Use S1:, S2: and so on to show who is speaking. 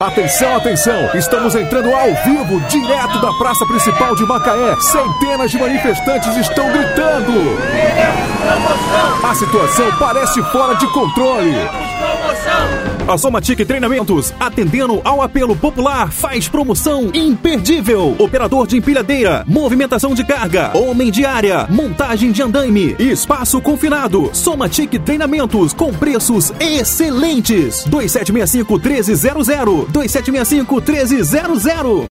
S1: Atenção, atenção! Estamos entrando ao vivo, direto da praça principal de Macaé. Centenas de manifestantes estão gritando. A situação parece fora de controle. A Somatic Treinamentos, atendendo ao apelo popular, faz promoção imperdível. Operador de empilhadeira, movimentação de carga, homem de área, montagem de andaime, espaço confinado. Somatic Treinamentos com preços excelentes. 2765-1300, 2765-1300.